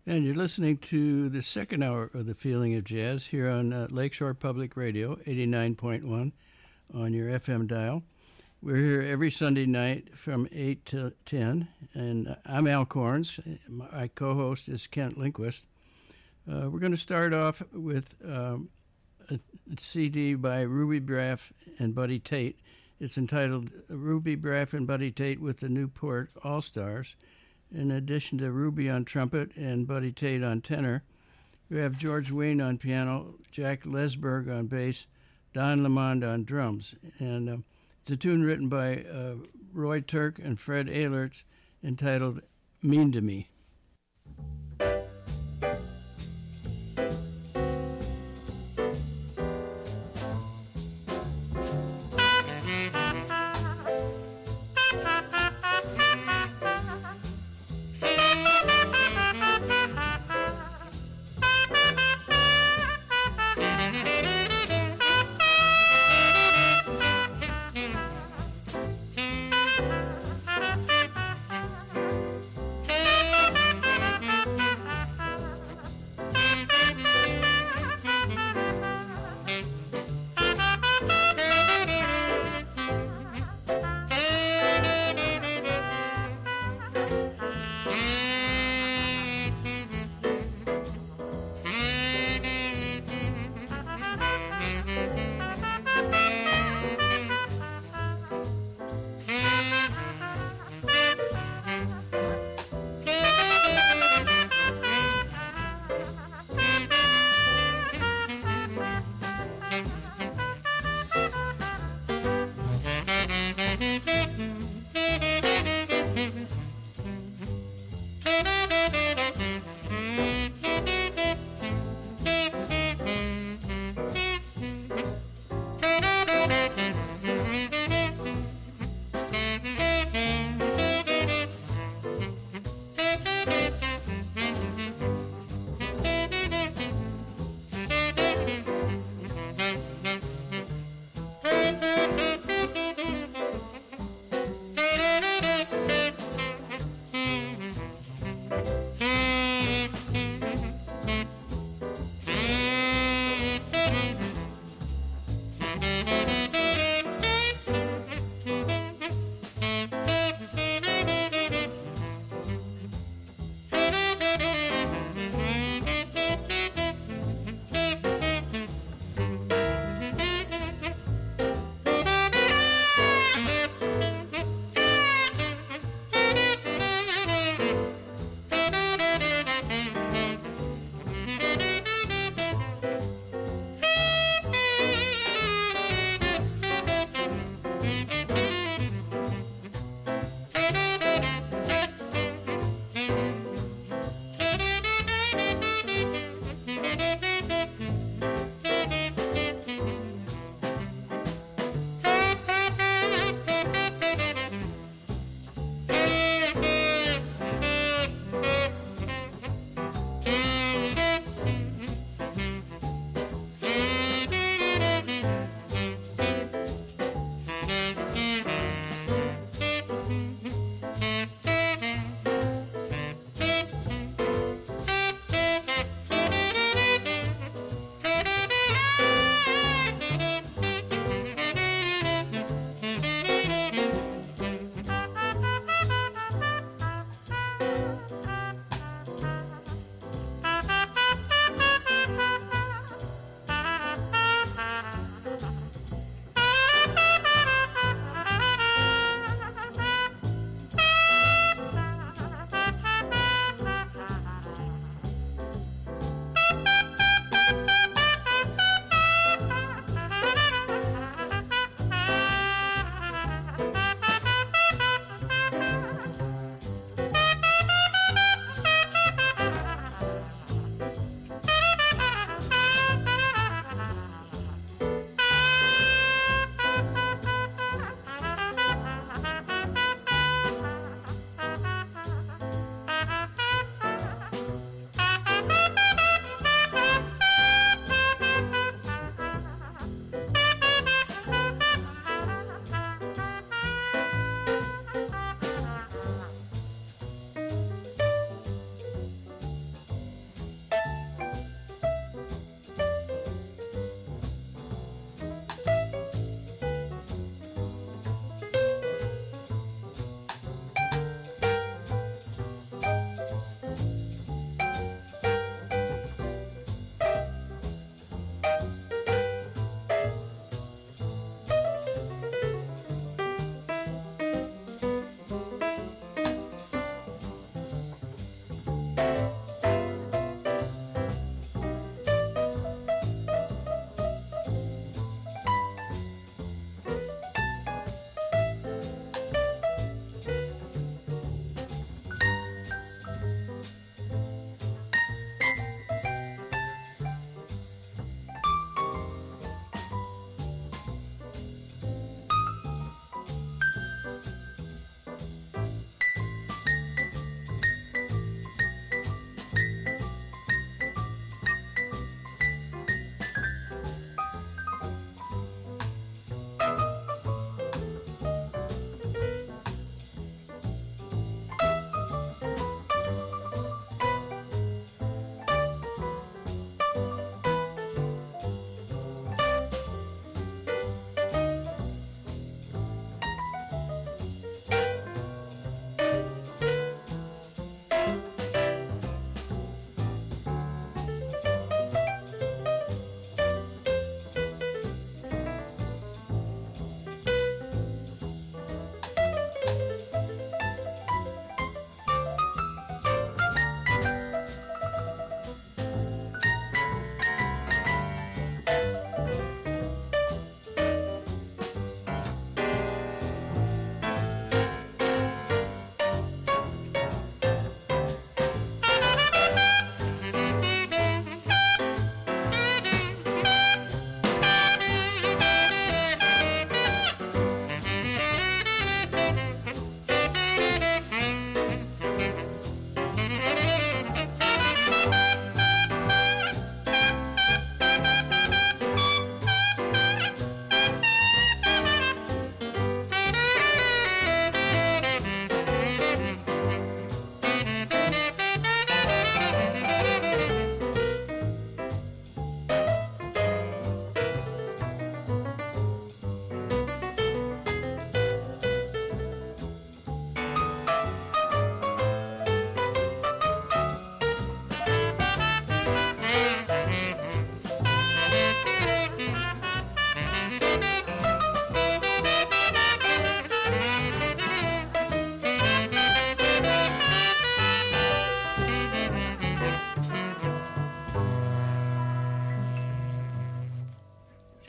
And you're listening to the second hour of The Feeling of Jazz here on Lakeshore Public Radio, 89.1 on your FM dial. We're here every Sunday night from 8 to 10, and I'm Al Corns. My co-host is Kent Lindquist. We're going to start off with a CD by Ruby Braff and Buddy Tate. It's entitled Ruby Braff and Buddy Tate with the Newport All-Stars. In addition to Ruby on trumpet and Buddy Tate on tenor, we have George Wein on piano, Jack Lesberg on bass, Don Lamond on drums. And it's a tune written by Roy Turk and Fred Ehlertz entitled Mean to Me.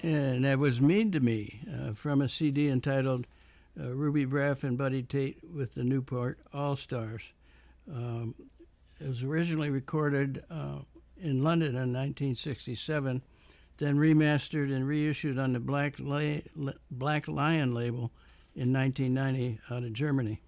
And that was Mean to Me from a CD entitled Ruby Braff and Buddy Tate with the Newport All-Stars. It was originally recorded in London in 1967, then remastered and reissued on the Black Lion label in 1990 out of Germany.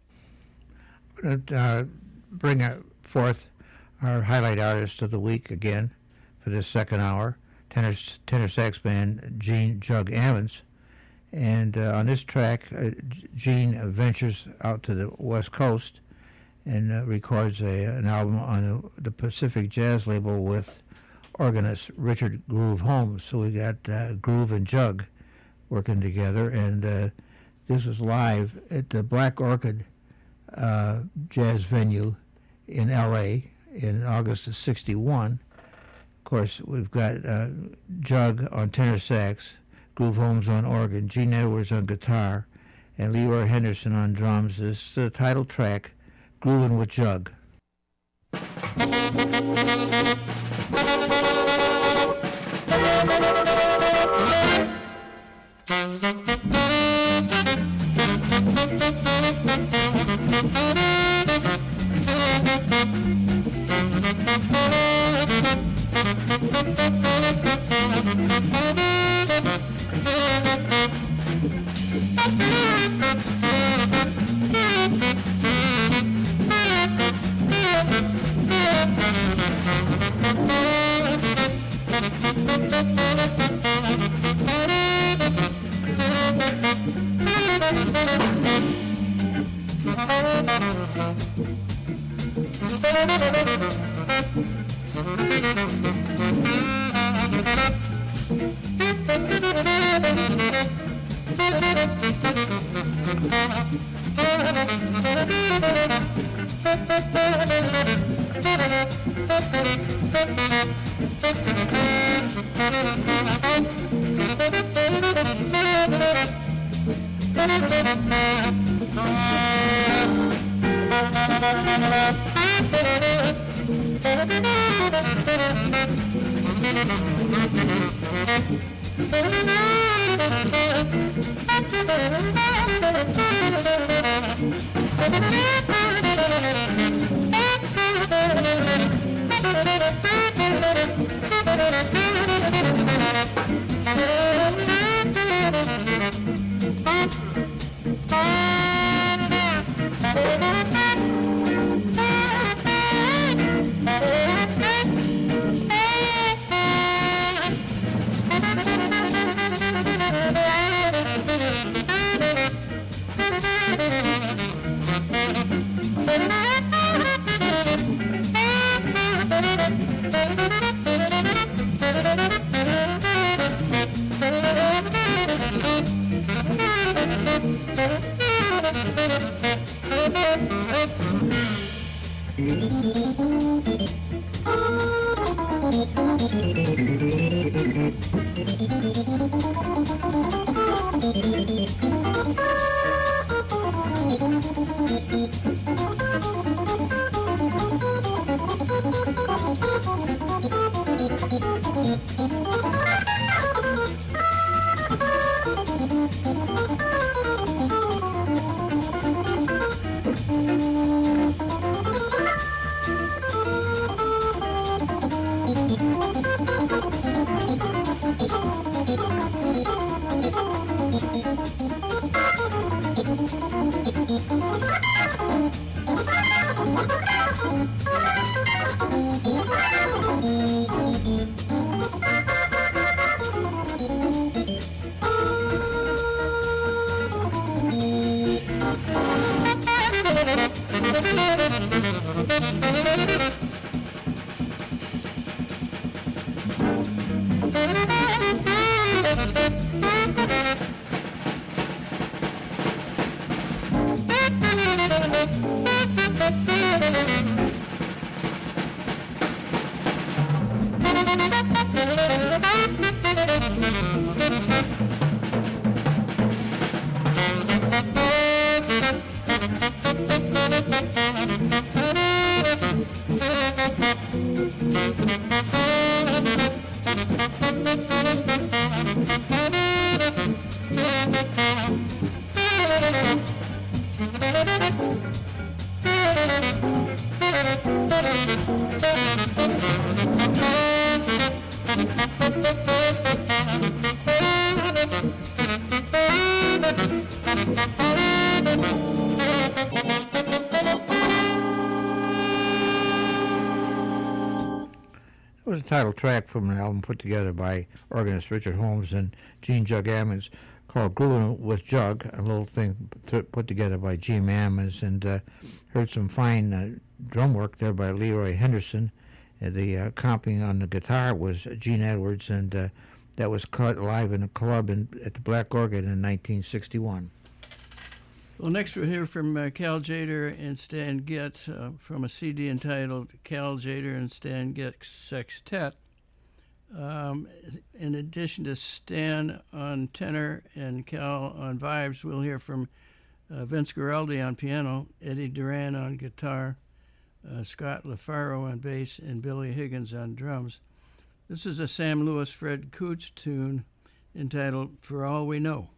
Bring forth our highlight artist of the week again for this second hour, tenor sax band Gene "Jug" Ammons. And on this track, Gene ventures out to the West Coast and records an album on the Pacific Jazz label with organist Richard Groove Holmes. So we got Groove and Jug working together, and this was live at the Black Orchid jazz venue in L.A. in August of '61. Of course, we've got Jug on tenor sax, Groove Holmes on organ, Gene Edwards on guitar, and Leroy Henderson on drums. This is the title track, Groovin' with Jug. It was a title track from an album put together by organist Richard Holmes and Gene Jug Ammons called Groovin' with Jug, a little thing put together by Gene Ammons, and heard some fine drum work there by Leroy Henderson. The accompanying on the guitar was Gene Edwards, and that was cut live in a club at the Black Organ in 1961. Well, next we'll hear from Cal Tjader and Stan Getz from a CD entitled Cal Tjader and Stan Getz Sextet. In addition to Stan on tenor and Cal on vibes, we'll hear from Vince Guaraldi on piano, Eddie Duran on guitar, Scott LaFaro on bass, and Billy Higgins on drums. This is a Sam Lewis Fred Coots tune entitled For All We Know.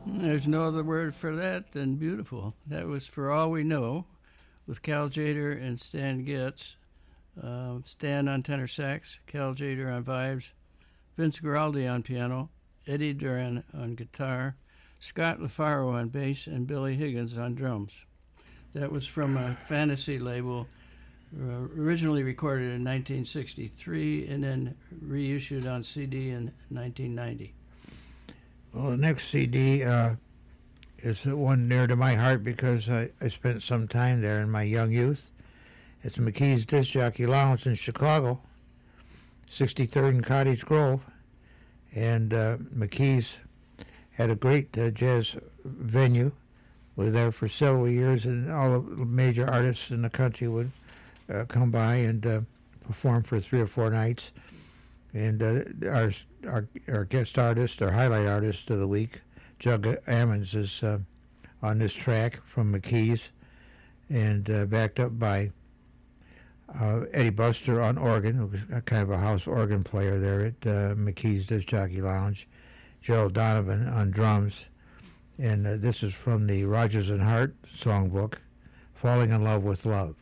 There's no other word for that than beautiful. That was For All We Know with Cal Tjader and Stan Getz. Stan on tenor sax, Cal Tjader on vibes, Vince Guaraldi on piano, Eddie Duran on guitar, Scott LaFaro on bass, and Billy Higgins on drums. That was from a Fantasy label, originally recorded in 1963 and then reissued on CD in 1990. Well, the next CD is one near to my heart because I spent some time there in my young youth. It's McKee's Disc Jockey Lounge in Chicago, 63rd and Cottage Grove. And McKee's had a great jazz venue. We were there for several years, and all the major artists in the country would come by and perform for 3 or 4 nights. And our guest artist, our highlight artist of the week, Jug Ammons, is on this track from McKee's, and backed up by Eddie Buster on organ, who was kind of a house organ player there at McKee's Disc Jockey Lounge, Gerald Donovan on drums, and this is from the Rodgers and Hart songbook, Falling in Love with Love.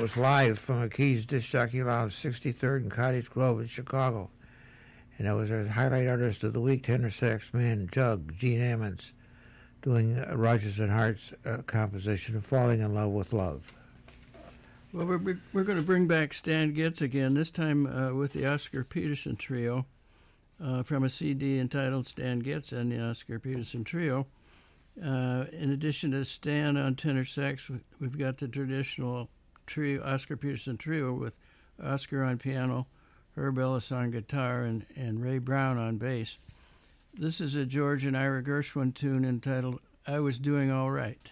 was live from McKee's Disc Jockey Lounge, 63rd and Cottage Grove in Chicago. And that was our highlight artist of the week, tenor sax man Jug, Gene Ammons, doing Rodgers and Hart's composition of Falling in Love with Love. Well, we're going to bring back Stan Getz again, this time with the Oscar Peterson Trio, from a CD entitled Stan Getz and the Oscar Peterson Trio. In addition to Stan on tenor sax, we've got the traditional trio, Oscar Peterson Trio, with Oscar on piano, Herb Ellis on guitar, and Ray Brown on bass. This is a George and Ira Gershwin tune entitled I Was Doing All Right.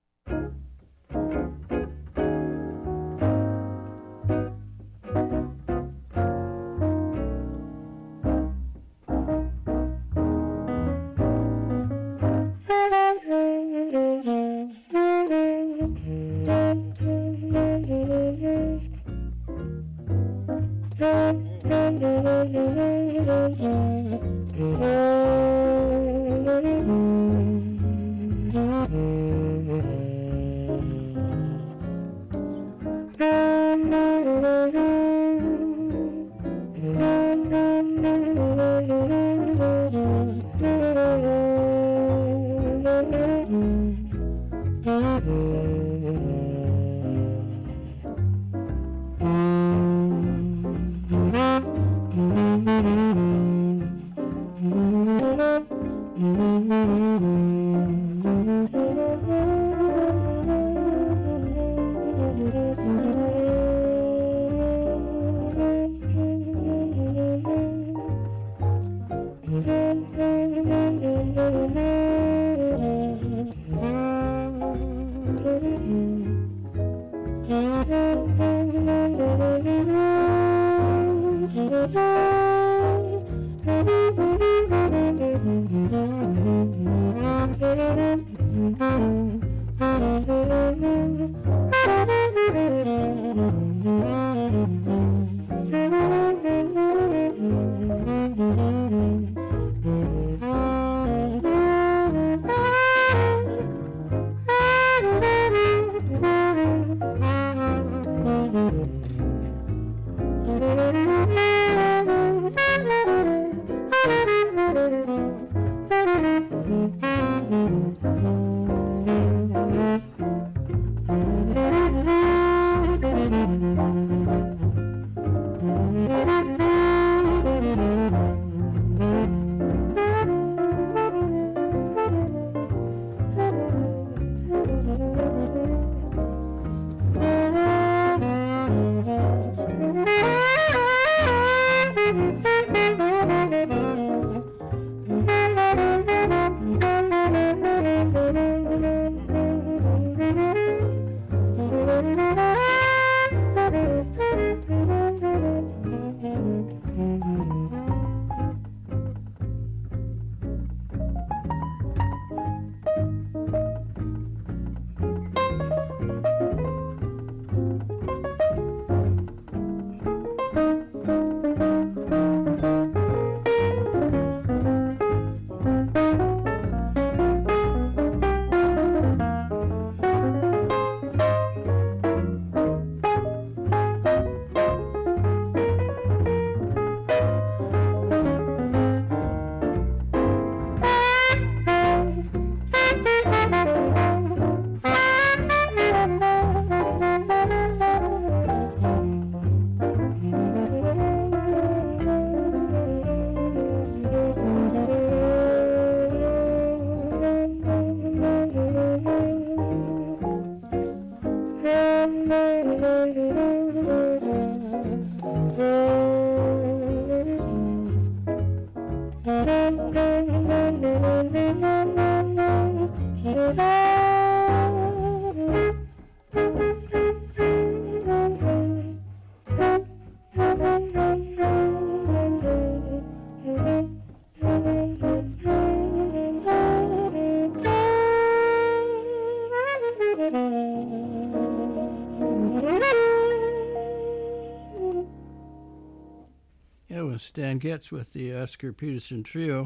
Stan Getz with the Oscar Peterson Trio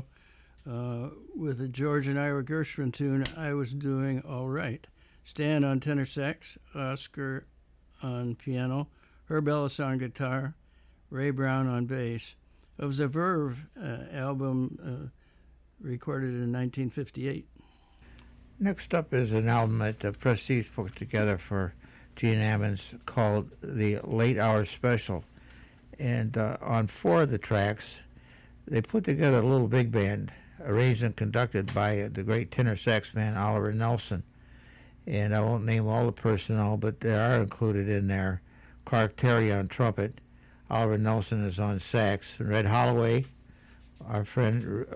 with a George and Ira Gershwin tune, I Was Doing All Right. Stan on tenor sax, Oscar on piano, Herb Ellis on guitar, Ray Brown on bass. It was a Verve album recorded in 1958. Next up is an album that Prestige put together for Gene Ammons called the Late Hour Special. And on 4 of the tracks, they put together a little big band, arranged and conducted by the great tenor sax man Oliver Nelson. And I won't name all the personnel, but they are included in there. Clark Terry on trumpet, Oliver Nelson is on sax, and Red Holloway, our friend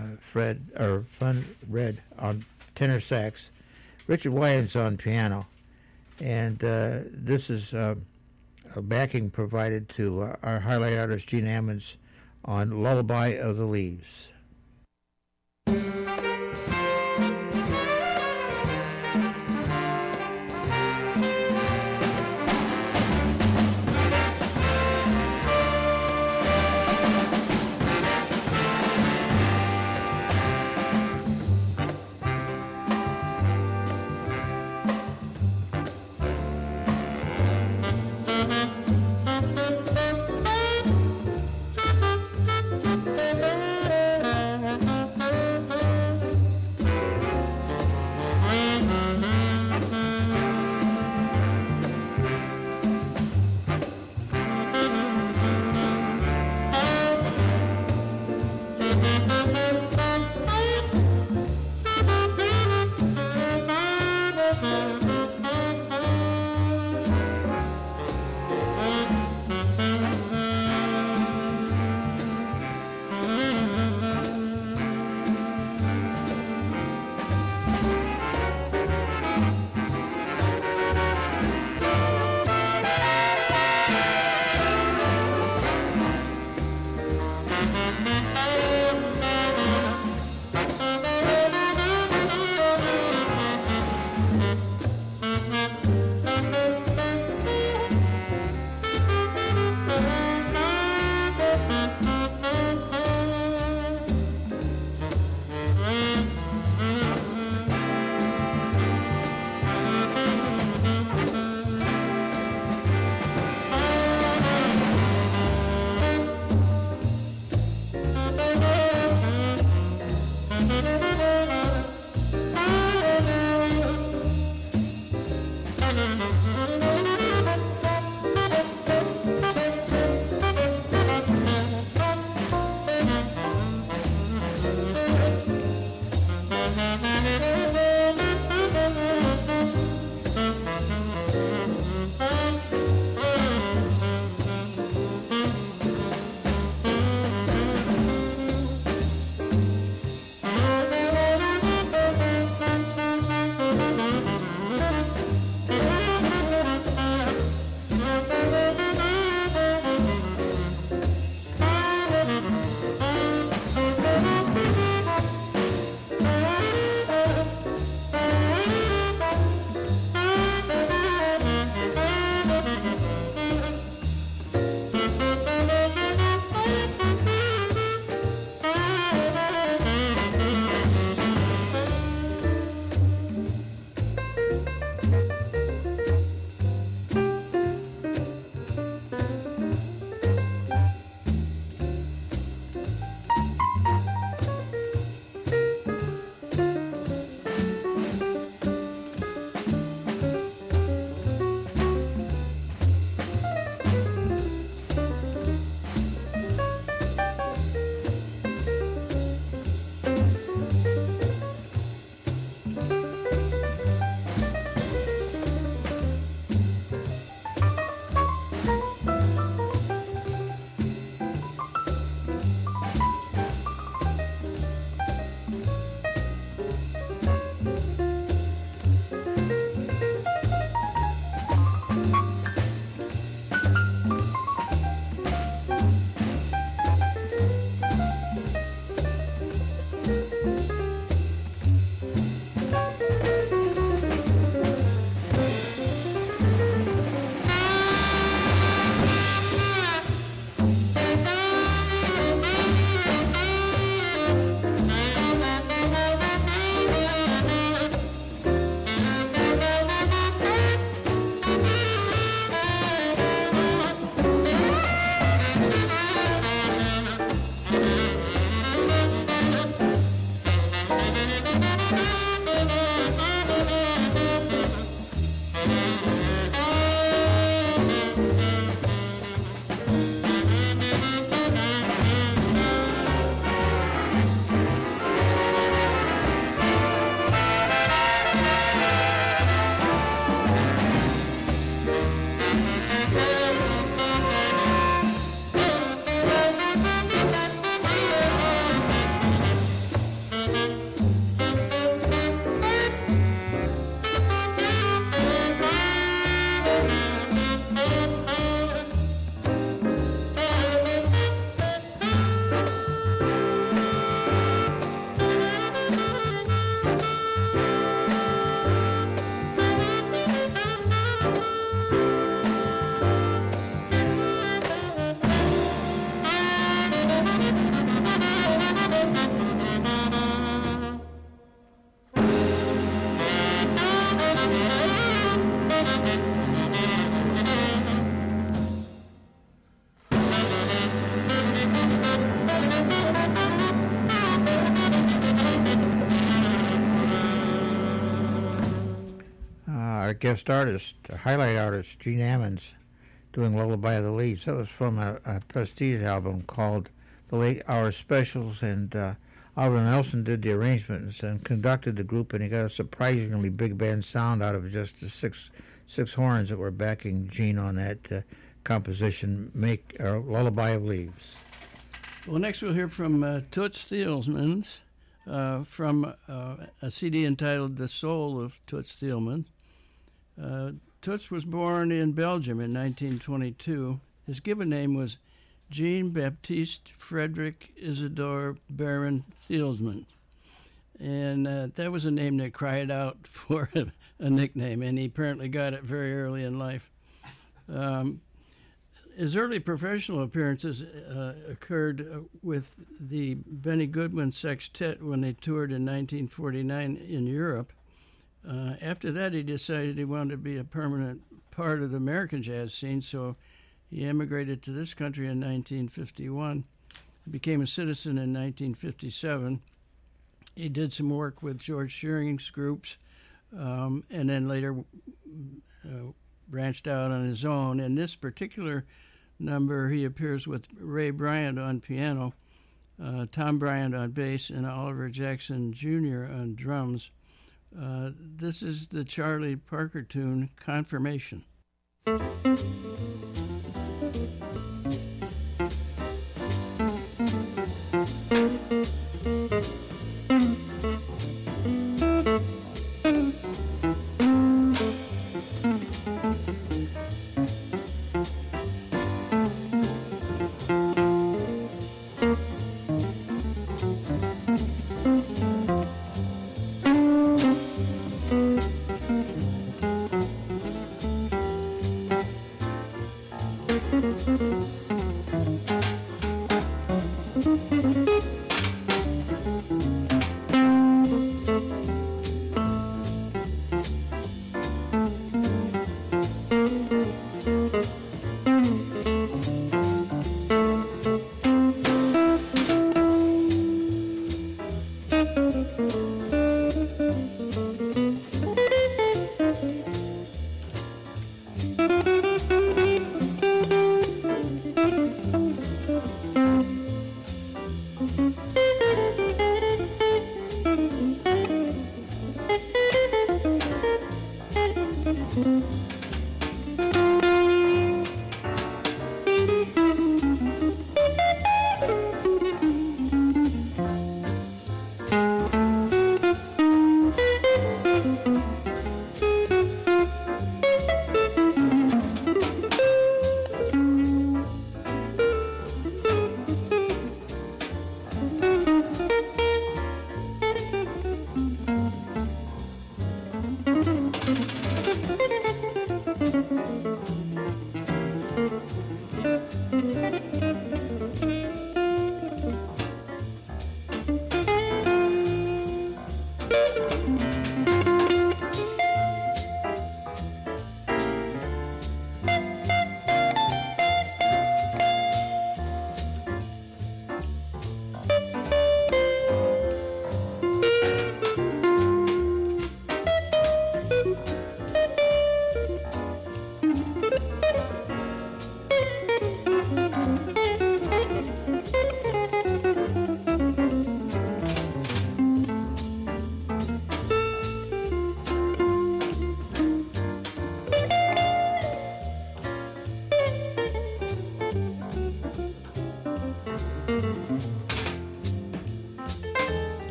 Red on tenor sax, Richard Wyans on piano, and this is a backing provided to our highlight artist Gene Ammons on Lullaby of the Leaves. guest artist, highlight artist, Gene Ammons, doing Lullaby of the Leaves. That was from a Prestige album called The Late Hour Specials, and Oliver Nelson did the arrangements and conducted the group, and he got a surprisingly big band sound out of just the six horns that were backing Gene on that composition, Lullaby of Leaves. Well, next we'll hear from Toots Thielmans from a CD entitled The Soul of Toots Thielman. Toots was born in Belgium in 1922. His given name was Jean-Baptiste Frederick Isidore Baron Thielman. And that was a name that cried out for a nickname, and he apparently got it very early in life. His early professional appearances occurred with the Benny Goodman Sextet when they toured in 1949 in Europe. After that, he decided he wanted to be a permanent part of the American jazz scene, so he emigrated to this country in 1951. He became a citizen in 1957. He did some work with George Shearing's groups, and then later branched out on his own. In this particular number, he appears with Ray Bryant on piano, Tom Bryant on bass, and Oliver Jackson Jr. on drums. This is the Charlie Parker tune, Confirmation.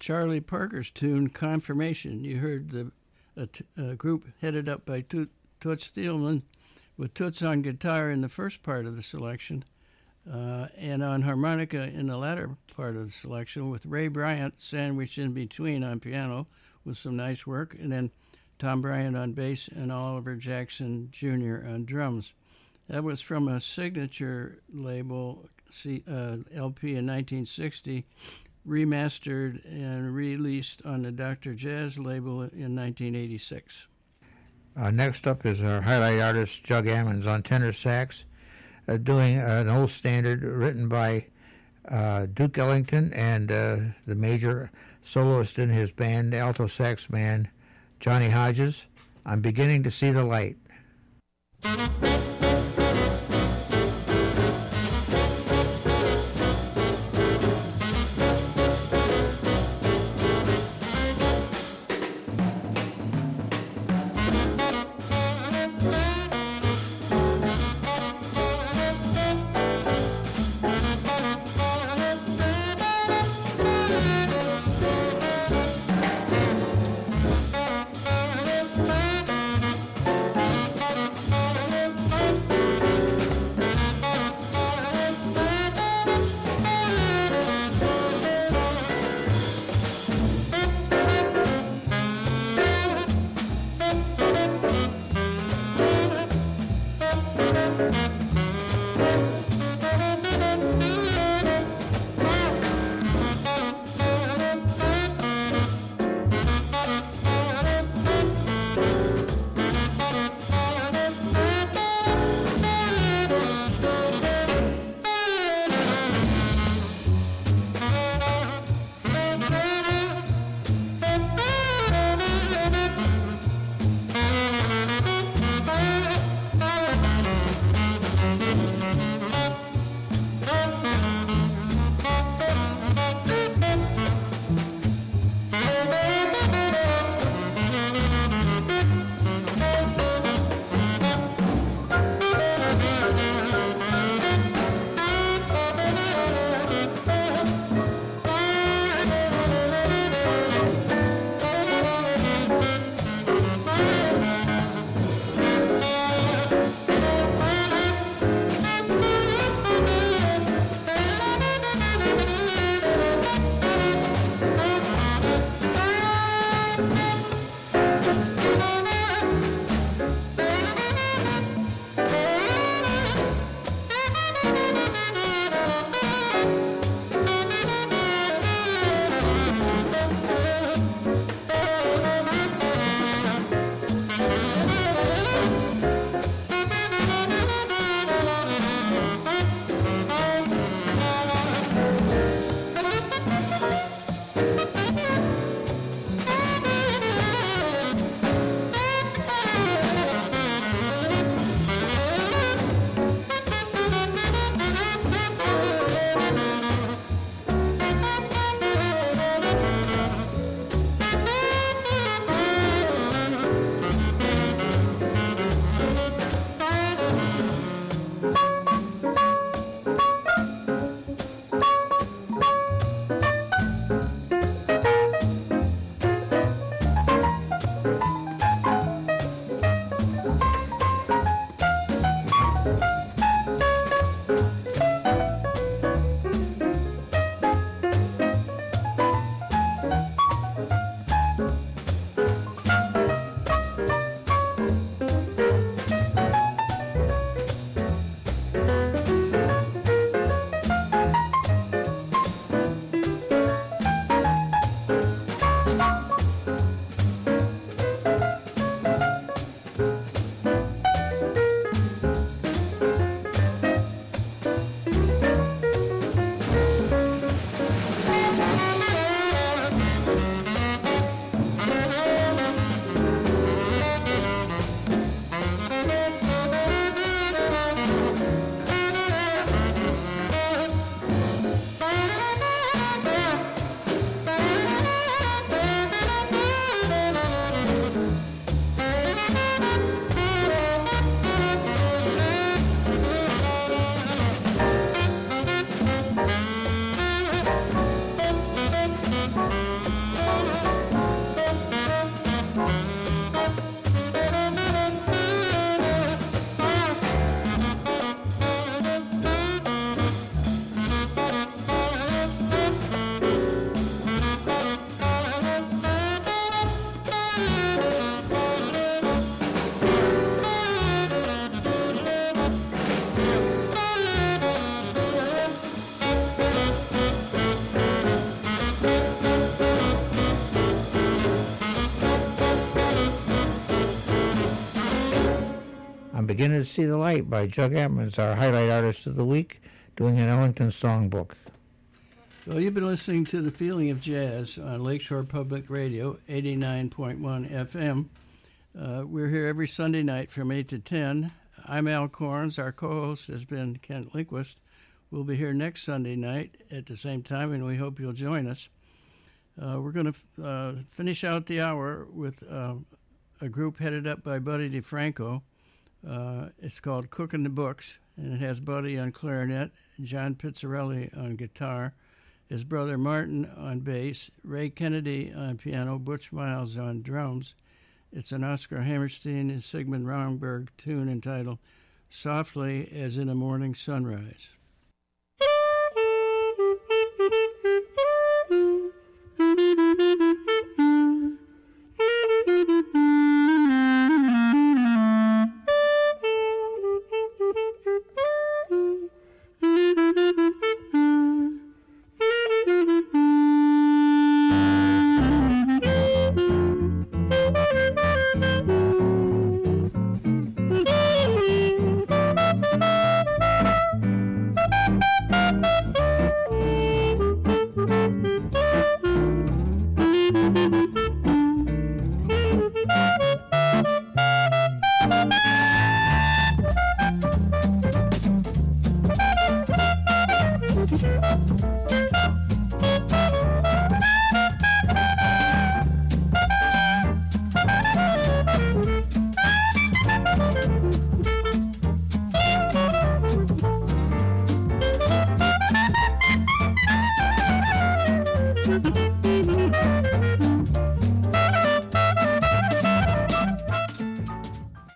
Charlie Parker's tune, Confirmation. You heard a group headed up by Toots Thielman, with Toots on guitar in the first part of the selection, and on harmonica in the latter part of the selection, with Ray Bryant sandwiched in between on piano with some nice work, and then Tom Bryant on bass and Oliver Jackson Jr. on drums. That was from a Signature label LP in 1960, remastered and released on the Dr. Jazz label in 1986. Next up is our highlight artist, Jug Ammons, on tenor sax, doing an old standard written by Duke Ellington and the major soloist in his band, alto sax man, Johnny Hodges. I'm beginning to see the light. I'm Beginning to See the Light by Jug Ammons, our highlight artist of the week, doing an Ellington songbook. Well, you've been listening to The Feeling of Jazz on Lakeshore Public Radio, 89.1 FM. We're here every Sunday night from 8 to 10. I'm Al Corns. Our co-host has been Kent Linquist. We'll be here next Sunday night at the same time, and we hope you'll join us. We're going to finish out the hour with a group headed up by Buddy DeFranco. It's called Cooking the Books, and it has Buddy on clarinet, John Pizzarelli on guitar, his brother Martin on bass, Ray Kennedy on piano, Butch Miles on drums. It's an Oscar Hammerstein and Sigmund Romberg tune entitled Softly as in a Morning Sunrise. Thank you.